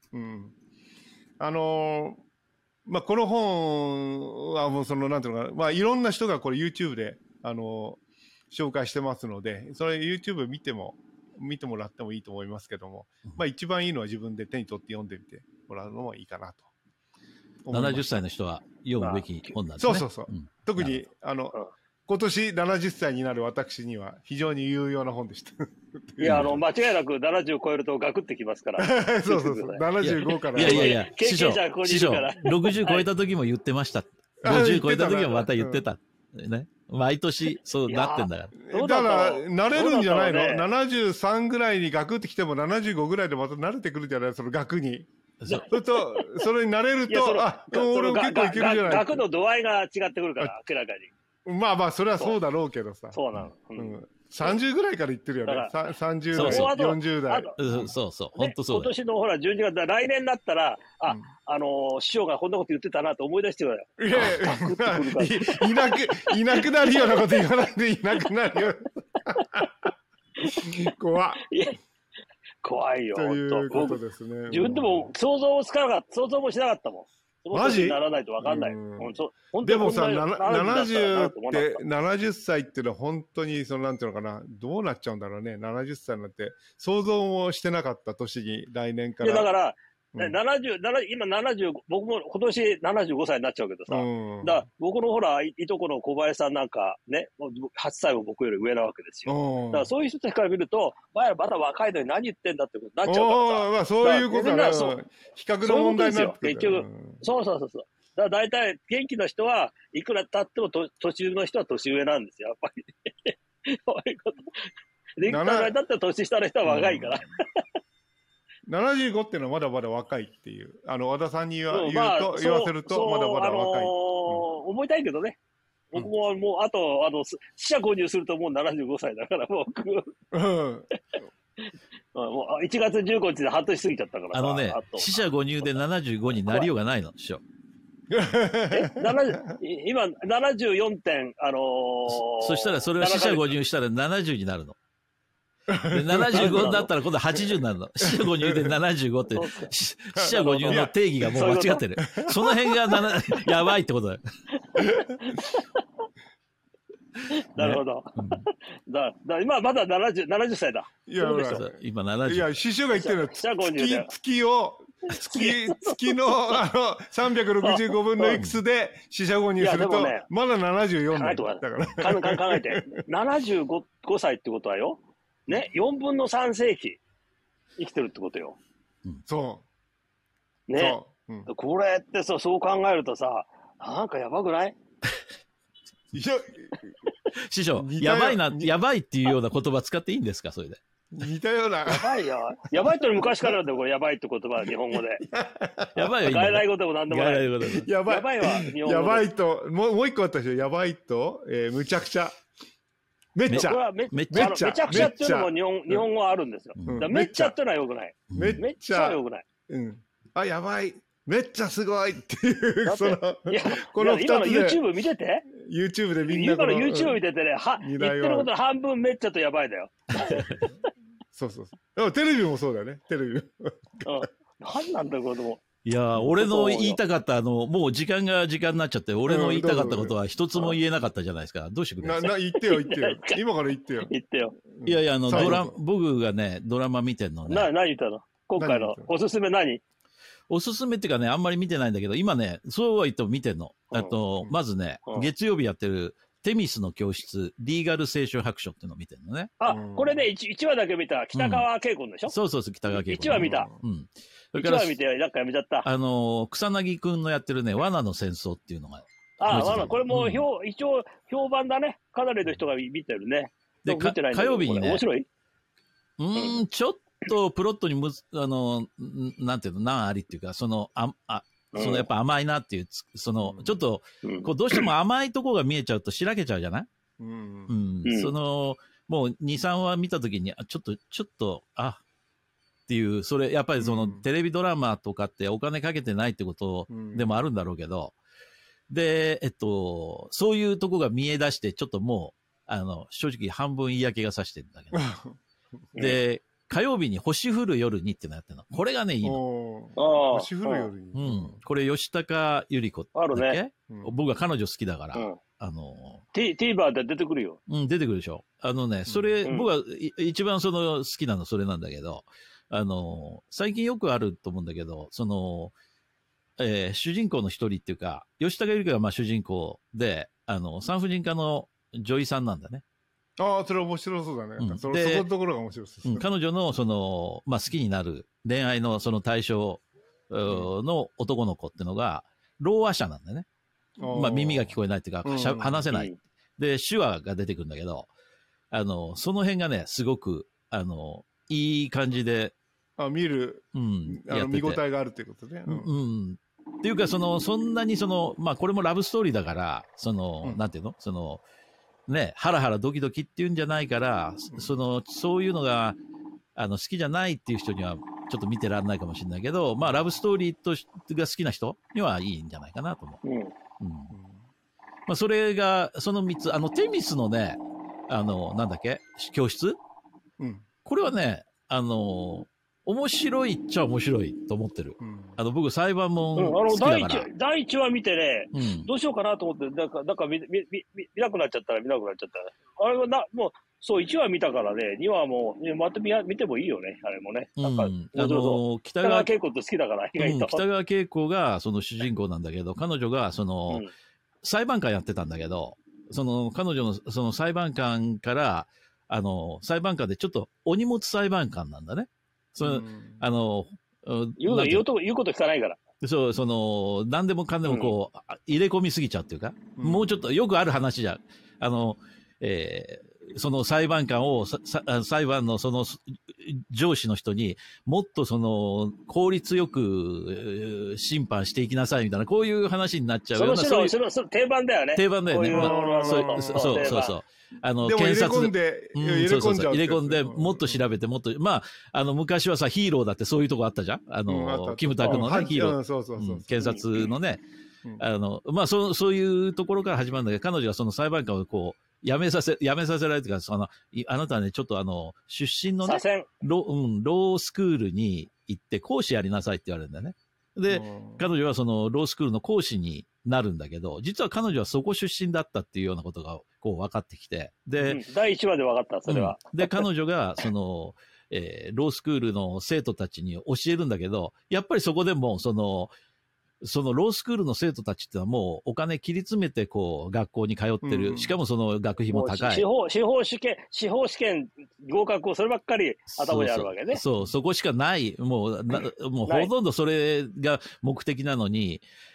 この本はもうなんていうのかな、いろんな人がこれ YouTube で紹介してますので、それ YouTube 見てもらってもいいと思いますけども、一番いいのは自分で手に取って読んでみてもらうのもいいかなと。 70歳の人は読むべき本なんですね。 そう。特に今年70歳になる私には非常に有用な本でした。 いや、間違いなく70を超えるとガクってきますから。 そう。75から。 いや、師匠、60超えた時も言ってました。50超えた時もまた言ってた。ね。毎年そうなってんだから。 だから慣れるんじゃないの？73ぐらいにガクってきても75ぐらいでまた慣れてくるじゃない、そのガクに。それに慣れると、俺も結構いけるじゃない。 ガクの度合いが違ってくるから、明らかに。 まあそれはそうだろうけどさ。 そうなの。 30ぐらいから言ってるよね。30代、40代。 そう、本当そう。 今年のほら、12月、来年だったら、師匠がこんなこと言ってたなと思い出してくれよ。 いなくなるようなこと言わないで、いなくなるよ。 怖いよ。 ということですね。 自分でも想像もしなかったもん。 マジ？ ならないと分かんない。 でもさ、70歳っていうのは本当になんていうのかな、どうなっちゃうんだろうね。70歳になって想像もしてなかった年に来年から。 だから今70、僕も今年75歳になっちゃうけどさ、だから僕のほらいとこの小林さんなんかね、8歳も僕より上なわけですよ。だからそういう人たちから見ると、前はまだ若いのに何言ってんだってことになっちゃうからさ。 そういうことだね。比較の問題になってくる。 結局、そう。だから大体元気な人はいくら経っても年上の人は年上なんですよ、やっぱり。そういうこと。で、だって年下の人は若いから。 75っていうのはまだまだ若いっていう。和田さんに言わせると、まだまだ若い。 思いたいけどね。僕ももう、あと、死者購入するともう75歳だから、僕。もう1月15日で半年過ぎちゃったからさ。 死者購入で75になりようがないの、師匠。 今、74点、 そしたらそれを死者購入したら70になるの。75だったら今度は80になるの。死者誤入で75って、死者誤入の定義がもう間違ってる。その辺がやばいってことだよ。 なるほど。今まだ70歳だ。 いや、 今70。 いや、師匠が言ってるのは月の365分のいくつで四捨五入すると、まだ74なんだから。 考えて。75歳ってことはよ。ね、4分の3世紀生きてるってことよ。 そう。 ね。これってそう考えるとさ、 なんかやばくない？ いや、 師匠、やばいっていうような言葉使っていいんですか、それで。 似たような。 やばいよ。やばいって昔からなんだよ、これ、やばいって言葉は日本語で。 やばいよ。 外来語でもなんでもない。 やばいは日本語で。 やばいと、もう一個あったでしょ。やばいと、むちゃくちゃ。めっちゃ。 めちゃくちゃっていうのも日本語はあるんですよ。めっちゃってのはよくない。めっちゃはよくない。 あ、やばい。めっちゃすごいっていう、 この2つで。今の YouTube 見てて。 YouTube でみんな今の YouTube 見ててね、言ってることの半分めっちゃとやばいだよ。 そう。でもテレビもそうだよね、テレビ。 何なんだよ、これでも。 いや、俺の言いたかった、もう時間になっちゃって、俺の言いたかったことは一つも言えなかったじゃないですか。どうしてくれるんですか？ 言ってよ。今から言ってよ。 いや、僕がね、ドラマ見てんのね。 何言ったの？今回のおすすめ何？ おすすめっていうかね、あんまり見てないんだけど、今ね、そうは言っても見てんの。まずね、月曜日やってる、テミスの教室、リーガル青春白書っていうのを見てるのね。 これね、1話だけ見た。北川景子でしょ？そう、 北川景子。 1話見た。それから、1話見て、なんかやめちゃった。 草薙くんのやってるね、罠の戦争っていうのが。 これも一応評判だね。かなりの人が見てるね。 で、火曜日にね。 面白い？ ちょっとプロットになんていうの、難ありっていうか、やっぱ甘いなっていう、ちょっと、こうどうしても甘いとこが見えちゃうとしらけちゃうじゃない？もう2、3話見たときに、ちょっと、っていう、それ、やっぱりテレビドラマとかってお金かけてないってことでもあるんだろうけど、で、そういうとこが見え出して、ちょっともう、正直半分嫌気がさしてるんだけど。で、火曜日に星降る夜にってのやってるの。これがね、いいの。 星降る夜に。 これ、吉高由里子だっけ？ あるね。 僕は彼女好きだから。 TVer で出てくるよ。 出てくるでしょ。それ、僕は一番好きなのそれなんだけど、最近よくあると思うんだけど、主人公の一人っていうか、吉高由里子が主人公で、産婦人科の女医さんなんだね。 それ面白そうだね。そこのところが面白そう。 彼女の好きになる恋愛の対象の男の子ってのが、ろうあ者なんだよね。耳が聞こえないっていうか、話せない。で、手話が出てくるんだけど、その辺がね、すごく、いい感じで。 見る、見応えがあるっていうことね。 っていうか、そんなにこれもラブストーリーだから、なんていうの？ね、ハラハラドキドキっていうんじゃないから、そういうのが、好きじゃないっていう人には、ちょっと見てらんないかもしれないけど、ラブストーリーが好きな人にはいいんじゃないかなと思う。それが、その3つ、テミスのね、なんだっけ？教室？これはね、面白いっちゃ面白いと思ってる。僕、裁判も好きだから。 第1話見てね、どうしようかなと思って、なんか見なくなっちゃったら見なくなっちゃった。あれはもう、そう、1話見たからね、2話も、また見てもいいよね、あれもね。北川景子って好きだから、意外と。 北川景子がその主人公なんだけど、彼女が裁判官やってたんだけど、彼女の裁判官から、裁判官でちょっとお荷物裁判官なんだね。言うこと聞かないから。 そう、何でもかんでも入れ込みすぎちゃうっていうか、もうちょっとよくある話じゃん。その裁判官を、裁判の上司の人にもっと効率よく審判していきなさいみたいな、こういう話になっちゃうような。 その定番だよね。 定番だよね。そう。 でも入れ込んで、入れ込んで、もっと調べて、もっと、昔はさ、ヒーローだってそういうとこあったじゃん？キムタクのね、ヒーロー。検察のね。そういうところから始まるんだけど、彼女がその裁判官を辞めさせられてから、あなたはね、ちょっと出身のね、ロースクールに行って講師やりなさいって言われるんだよね。で、彼女はそのロースクールの講師になるんだけど、実は彼女はそこ出身だったっていうようなことが分かってきて、で、 第1話で分かった、それは。 で、彼女がロースクールの生徒たちに教えるんだけど、やっぱりそこでもそのロースクールの生徒たちってのはもうお金切り詰めて学校に通ってる。しかもその学費も高い。 司法試験合格をそればっかり頭にあるわけね。 そこしかない。もうほとんどそれが目的なのに、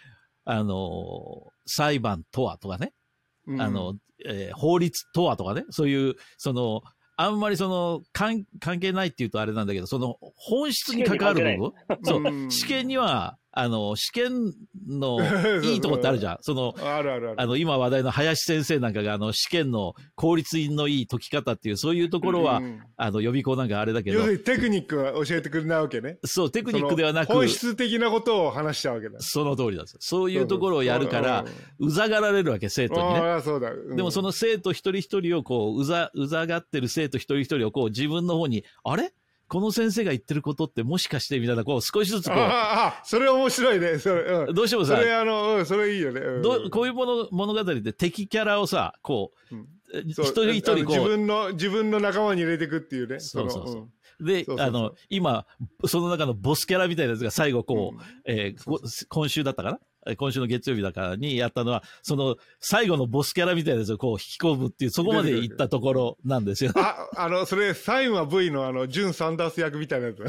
裁判とはとかね、法律とはとかね、そういう、あんまり関係ないっていうとあれなんだけど、本質に関わる部分そう、試験には、試験のいいとこってあるじゃん。 ある。 今話題の林先生なんかが、試験の効率のいい解き方っていう、そういうところは、予備校なんかあれだけど。 要するにテクニックは教えてくれないわけね。 そう、テクニックではなく。 本質的なことを話しちゃうわけだ。 その通りなんですよ。そういうところをやるから、うざがられるわけ、生徒にね。 そうだ。 でもその生徒一人一人をうざがってる生徒一人一人を自分の方に、あれこの先生が言ってることってもしかしてみたいな、少しずつそれ面白いね。 どうしてもさ、 それいいよね。 こういう物語で敵キャラをさ、一人一人自分の仲間に入れていくっていうね。 そう。で、今、その中のボスキャラみたいなやつが最後今週だったかな今週の月曜日だからにやったのは、最後のボスキャラみたいなやつを引き込むっていう、そこまで行ったところなんですよ。 それ、サインは V のジュン・サンダース役みたいなやつ。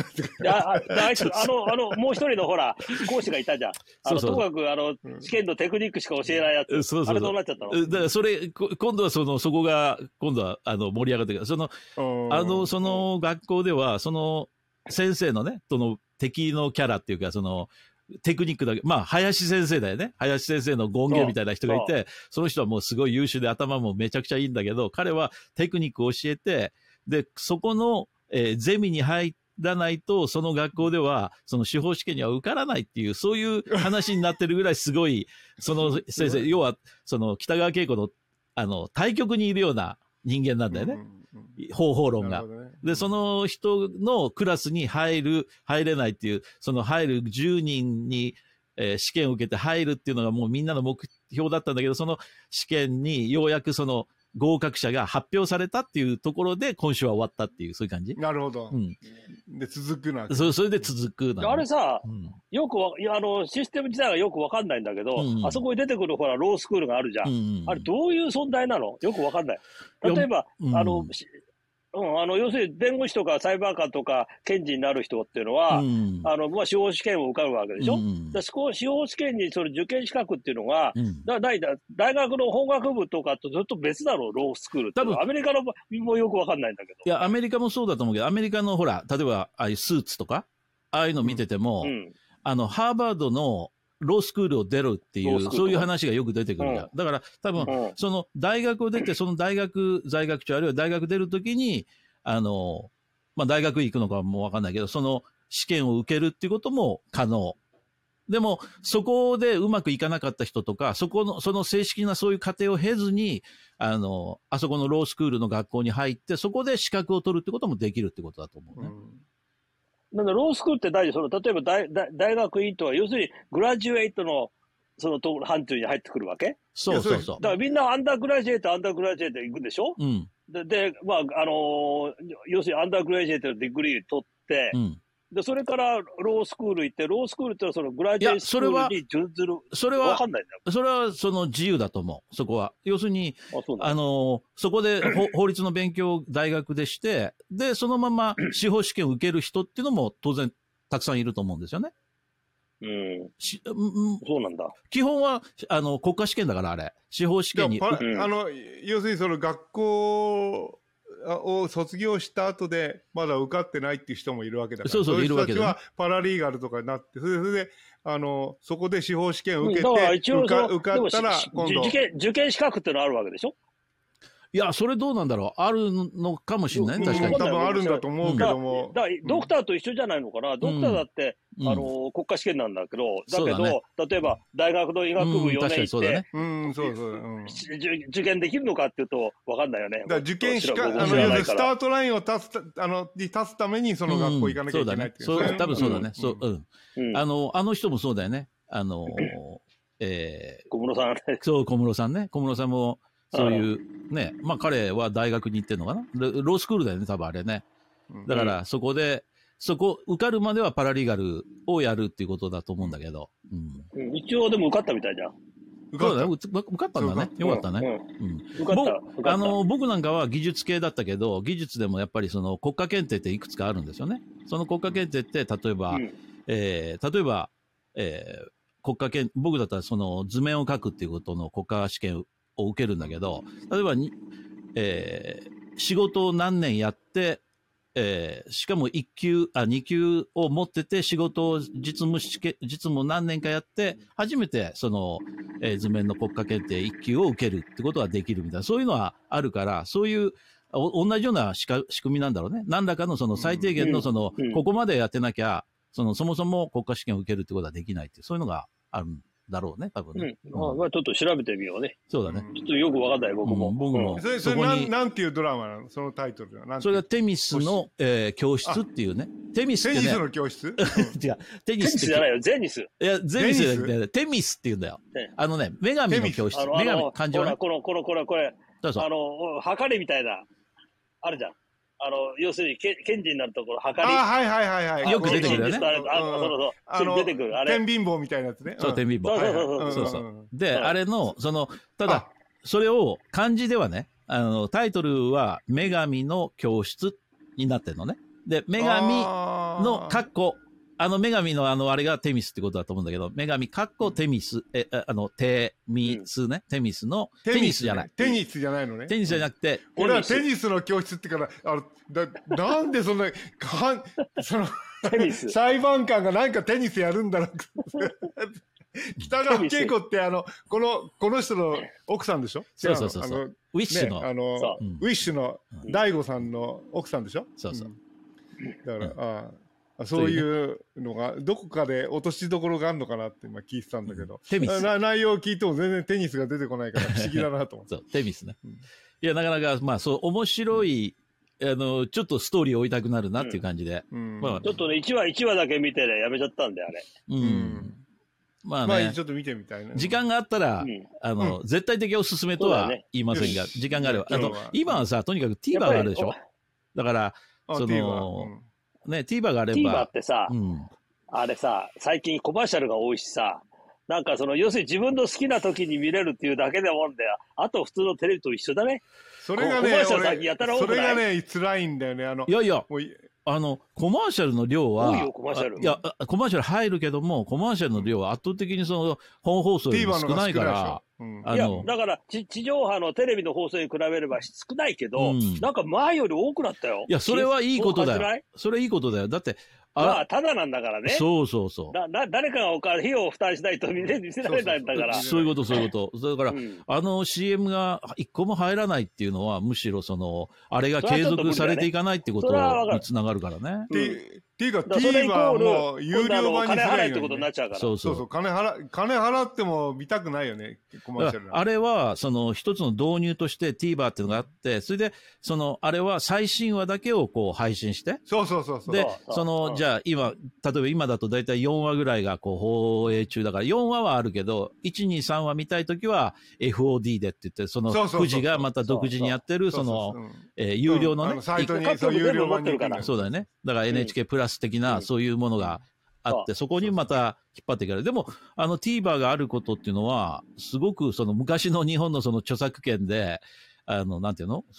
もう一人のほら、講師がいたじゃん。ともかく、試験のテクニックしか教えないやつ。あれどうなっちゃったの？ だからそれ、今度はそこが、今度は、盛り上がってくる。その学校では、先生のね、敵のキャラっていうか、テクニックだけ、林先生だよね。林先生の権限みたいな人がいて、その人はもうすごい優秀で頭もめちゃくちゃいいんだけど、彼はテクニックを教えて、で、そこの、ゼミに入らないと、その学校では、司法試験には受からないっていう、そういう話になってるぐらいすごい、その先生、要は、北川景子の、対極にいるような人間なんだよね。方法論が。で、その人のクラスに入れないっていう、入る10人に、試験を受けて入るっていうのがもうみんなの目標だったんだけど、その試験にようやく合格者が発表されたっていうところで今週は終わったっていう、そういう感じ。 なるほど。で、続くな。 それで続くな。 あれさ、よくシステム自体がよくわかんないんだけど、あそこに出てくるほら、ロースクールがあるじゃん。あれどういう存在なの？よくわかんない。例えば、要するに弁護士とか裁判官とか検事になる人っていうのは、司法試験を受かるわけでしょ。司法試験に受験資格っていうのが、大学の法学部とかとずっと別だろう、ロースクールって。多分アメリカのもよくわかんないんだけど。 いや、アメリカもそうだと思うけど、アメリカのほら、例えば、ああいうスーツとか、ああいうの見てても、ハーバードのロースクールを出るっていう、そういう話がよく出てくるじゃん。だから、多分、大学を出て、大学在学中、あるいは大学出るときに、大学行くのかもわかんないけど、試験を受けるっていうことも可能。でも、そこでうまくいかなかった人とか、その正式なそういう過程を経ずに、あそこのロースクールの学校に入って、そこで資格を取るってこともできるってことだと思うね。 なんだ、ロースクールって例えば大学院とは、要するにグラジュエイトの範疇に入ってくるわけ？ そう。だからみんなアンダーグラジュエイト行くんでしょ？で、要するにアンダーグラジュエイトのディグリー取って、で、それからロースクール行って、ロースクールってのはグラジュエイトスクールに準ずる。わかんないんだよ。 それは自由だと思う、そこは。要するに、そこで法律の勉強を大学でして、で、そのまま司法試験を受ける人っていうのも当然たくさんいると思うんですよね。 そうなんだ。 基本は、国家試験だから、あれ。司法試験に。 要するに学校を卒業した後で、まだ受かってないっていう人もいるわけだから。そういう人たちはパラリーガルとかになって、それで、そこで司法試験を受けて、受かったら、今度。 受験資格ってのあるわけでしょ？ いや、それどうなんだろう。あるのかもしれない。確かに。 多分あるんだと思うけども。 ドクターと一緒じゃないのかな。ドクターだって、国家試験なんだけど、例えば、大学の医学部4年行って、受験できるのかっていうと、わかんないよね。 受験スタートラインを立つために、その学校行かなきゃいけないっていう。 多分そうだね。あの人もそうだよね。 小室さん。 そう、小室さんね。小室さんも、そういうね、彼は大学に行ってんのかな、ロースクールだよね、多分あれね。だからそこ受かるまではパラリーガルをやるっていうことだと思うんだけど。 一応でも受かったみたいじゃん。 受かったんだね。よかったね。僕なんかは技術系だったけど、技術でもやっぱり国家検定っていくつかあ国家検、僕だったらその図面を書くっていうことの国家試験を受けるんだけど、例えば仕事を何年やって、しかも2級を持ってて仕事を実務何年かやって、初めてその、図面の国家検定1級を受けるってことができるみたいな、そういうのはあるから、そういう、同じような仕組みなんだろうね。何らかのその最低限のその、ここまでやってなきゃ、そもそも国家試験を受けるってことはできないっていう、そういうのがあるんだろうね、多分ね。 まあちょっと調べてみようね。 そうだね。 ちょっとよくわかんない、僕も。 僕も。 それなんていうドラマなの？そのタイトルは。 それがテミスの、教室っていうね。テミスってね。 テニスの教室？ 違う。テニスじゃないよ、ゼニス。 いや、ゼニスじゃなくて、テミスって言うんだよ。女神の教室。女神、漢字はね。 これ。 そうそう。 はかりみたいな、あるじゃん。要するに、検事になるところ、はかり。 はい。 よく出てくるよね。 そう。出てくる。あれ。 天秤棒みたいなやつね。 そう、天秤棒。そう。で、あれの、ただ、それを漢字ではね、タイトルは、女神の教室になってるのね。で、女神の括弧、女神のあれがテミスってことだと思うんだけど、女神括弧テミス、テミスね。テミスの、テニスじゃない。 テニスじゃないのね。 テニスじゃなくて。 俺はテニスの教室ってから、なんでそんな、裁判官がなんかテニスやるんだろう。北川景子ってこの人の奥さんでしょ？ そう。ウィッシュの。 ウィッシュの大悟さんの奥さんでしょ？ そう。 だから、そういうのがどこかで落としどころがあるのかなって今聞いてたんだけど、内容を聞いても全然テニスが出てこないから不思議だなと思って。 そう、テニスね。いや、なかなか、まあ、そう、面白い、ちょっとストーリーを追いたくなるなっていう感じで。 まあ、ちょっとね、1話だけ見てね、やめちゃったんで、あれ。 まあね。 ちょっと見てみたいね。 時間があったら、絶対的おすすめとは言いませんが、時間があれば。今はさ、とにかく TVer があるでしょ？だから、ね、TVer があれば。 TVer ってさ、あれさ、最近コマーシャルが多いしさ、なんか要するに自分の好きな時に見れるっていうだけでもんで、あと普通のテレビと一緒だね。 それがね、それがね、辛いんだよね。 いや、コマーシャルの量は、 多いよ、コマーシャル。 いや、コマーシャル入るけども、コマーシャルの量は圧倒的に本放送よりも少ないから、 いや、だから、地上波のテレビの放送に比べれば少ないけど、なんか前より多くなったよ。 いや、それはいいことだよ。それいいことだよ。だって、 まあ、ただなんだからね。 そう。 誰かが費用を負担しないと見せられないんだから。 そういうこと。だから、CM が一個も入らないっていうのは、むしろあれが継続されていかないってことにつながるからね。 っていうか、TVer も有料版に金払えってことになっちゃうから。 そう。金払っても見たくないよね、コマーシャル。 あれは、一つの導入として TVer っていうのがあって、それで、あれは最新話だけを配信して。 そう。 で、じゃあ例えば今だとだいたい4話ぐらいが放映中だから、4話はあるけど、1、2、3話見たいときは FOD でって言って、富士がまた独自にやってる、有料のね。 サイトに有料版にるから。 そうだよね。だから NHK プラス的な、そういうものがあって、そこにまた引っ張っていかれる。でも、TVer があることっていうのは、すごく昔の日本の著作権で、なんていうの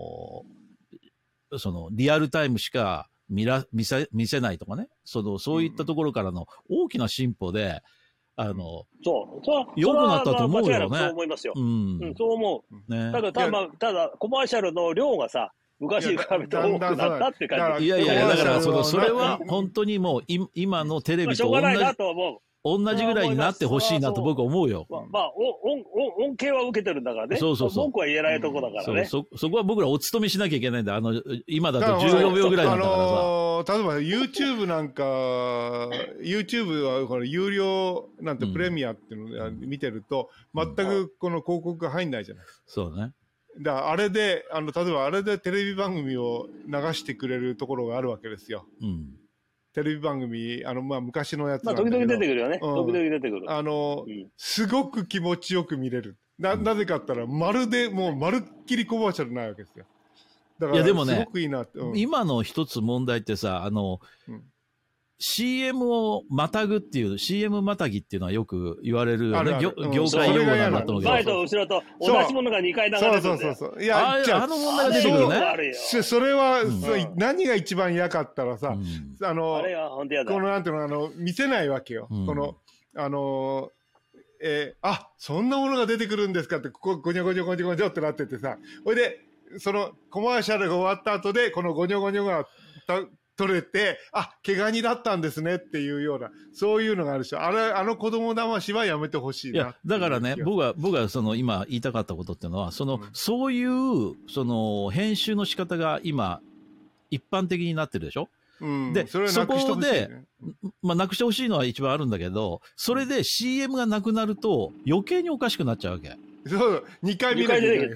リアルタイムしか見せないとかね。そういったところからの大きな進歩で、良くなったと思うよね。 そう思いますよ。そう思う。ね。ただ、コマーシャルの量がさ、昔に比べて多くなったって感じ。 いや、だからそれは本当にもう今のテレビと同じぐらいになってほしいなと僕は思うよ。 まあ、恩恵は受けてるんだからね。 そう。 文句は言えないとこだからね。 そこは僕らお勤めしなきゃいけないんだ。今だと14秒ぐらいなんだからさ。例えば YouTube なんか、YouTube はこの有料なんてプレミアっていうのを見てると、全くこの広告が入んないじゃない。 そうね。 だから例えばあれでテレビ番組を流してくれるところがあるわけですよ。テレビ番組、昔のやつなんだけど。 時々出てくるよね。時々出てくる。 すごく気持ちよく見れる。なぜかって言ったら、まるっきりコマーシャルないわけですよ。だから、すごくいいなって。 今の一つ問題ってさ、CM をまたぐっていう、CM またぎっていうのはよく言われるよね。業界用語なんだと思うけど。 前と後ろと同じものが2回流れてる。 そう。 いや、問題が出てくるね。 それは、何が一番嫌かったらさ、 あれは本当嫌だ。 なんていうの、見せないわけよ。 そんなものが出てくるんですかって、ここゴニョゴニョゴニョゴニョってなっててさ、ほいで、そのコマーシャルが終わった後で、このゴニョゴニョが取れて、毛ガニだったんですねっていうような、そういうのがあるでしょ。あの子供騙しはやめてほしいな。いや、 だからね、僕はその今言いたかったことっていうのは、そういう、編集の仕方が今、一般的になってるでしょ。で、そこで、なくしてほしいのは一番あるんだけど、それで CM がなくなると余計におかしくなっちゃうわけ。 そう、2回見なきゃいけない。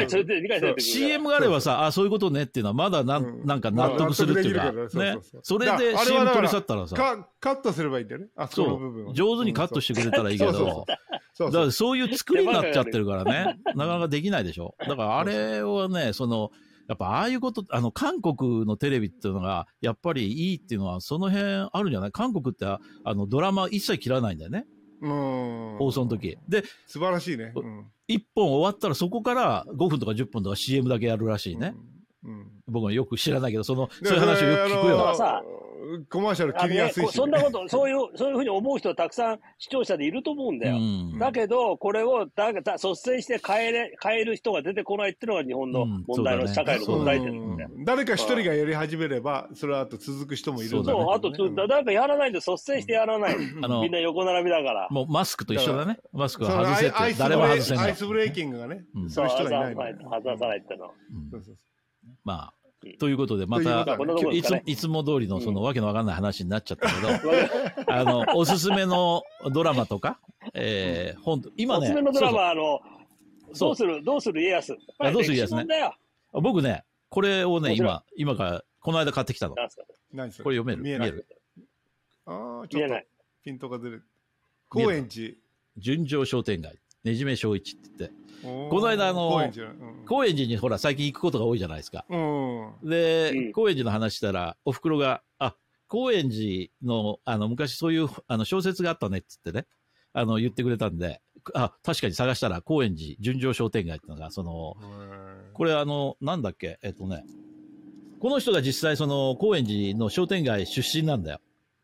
2回 CM があればさ、そういうことねっていうのはまだなんか納得するっていうか、ね。それで CM 取り去ったらさ。 カットすればいいんだよね。その部分を。上手にカットしてくれたらいいけど、だからそういう作りになっちゃってるからね、なかなかできないでしょ。だからあれはね、やっぱああいうこと、韓国のテレビっていうのが、やっぱりいいっていうのは、その辺あるんじゃない？韓国って、ドラマ一切切らないんだよね。放送の時。で、 素晴らしいね。 一本終わったらそこから5分とか10分とか CM だけやるらしいね。僕はよく知らないけど、そういう話をよく聞くよ。 コマーシャル切りやすいし、 そんなこと、そういうふうに思う人はたくさん視聴者でいると思うんだよ。だけど、これを率先して変える人が出てこないっていうのが日本の問題の、社会の問題点だよ。 誰か一人がやり始めれば、それはあと続く人もいるんだね。 そう、あと、誰かやらないで率先してやらない。みんな横並びだから。 もうマスクと一緒だね。マスクは外せって、誰も外せない。 アイスブレーキングがね、そういう人がいない。 外さないっての。 まあ。ということで、また、いつも通りのわけのわかんない話になっちゃったけど、おすすめのドラマとか、本、今ね。 おすすめのドラマ、どうする家康。 どうする家康ね。僕ね、これをね、今から、この間買ってきたの。 何それ？ これ読める？ 見える？ちょっとピントが出る。高円寺。 純情商店街。ねじめ正一って言って。この間高円寺にほら最近行くことが多いじゃないですか。で、高円寺の話したら、お袋が、高円寺の、昔そういう、小説があったねって言ってね、言ってくれたんで、確かに探したら、高円寺純情商店街っていうのが、これなんだっけ、この人が実際高円寺の商店街出身なんだよ。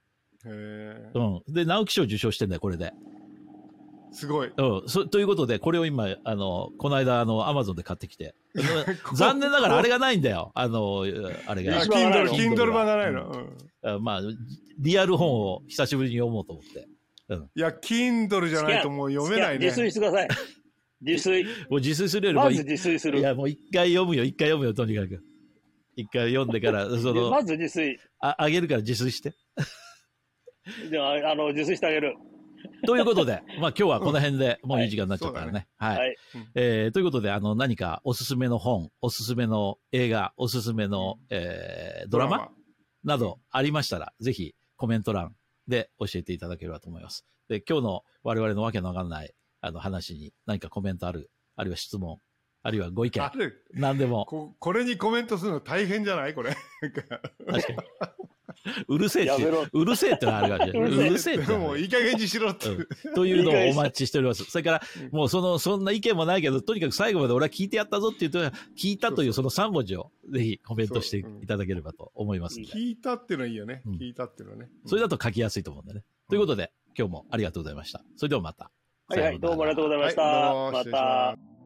で、直木賞受賞してんだよ、これで。 すごい。 ということで、これを今、この間、アマゾンで買ってきて。残念ながらあれがないんだよ。あれが。 Kindle 版がないの。 まあ、リアル本を久しぶりに読もうと思って。 いや、Kindle じゃないともう読めないね。 自炊してください。自炊。 もう自炊するよりも。まず自炊する。 いや、もう一回読むよ、とにかく。一回読んでから、 まず自炊。 あげるから自炊して。 じゃあ、自炊してあげる。 ということで、まあ今日はこの辺でもういい時間になっちゃったからね。はい。ということで、何かおすすめの本、おすすめの映画、おすすめの、ドラマなどありましたら、ぜひコメント欄で教えていただければと思います。で、今日の我々のわけのわかんない話に何かコメントあるいは質問、あるいはご意見、何でも。 これにコメントするの大変じゃないこれ。 確かに。うるせえってのはあるかもしれない。うるせえって。 もういい加減にしろって。 というのをお待ちしております。それから、もうそんな意見もないけど、とにかく最後まで俺は聞いてやったぞって言うと、聞いたというその3文字をぜひコメントしていただければと思いますので。 聞いたっていうのはいいよね。聞いたっていうのはね。 それだと書きやすいと思うんでね。ということで、今日もありがとうございました。それではまた。 はいはい、どうもありがとうございました。また。